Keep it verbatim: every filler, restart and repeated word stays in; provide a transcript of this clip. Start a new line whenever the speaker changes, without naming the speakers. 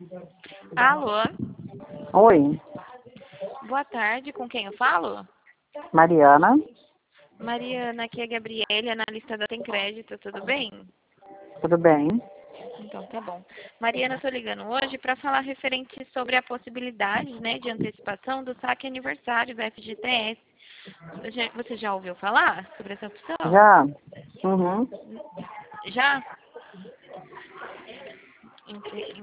Alô,
Oi,
boa tarde, com quem eu falo?
Mariana.
Mariana, aqui é a Gabriele, analista da Tem Crédito, tudo bem?
Tudo bem?
Então tá bom. Mariana, eu tô ligando hoje para falar referente sobre a possibilidade, né, de antecipação do saque aniversário do F G T S. Já- Você já ouviu falar sobre essa opção?
Já? Uhum.
Já? Ente-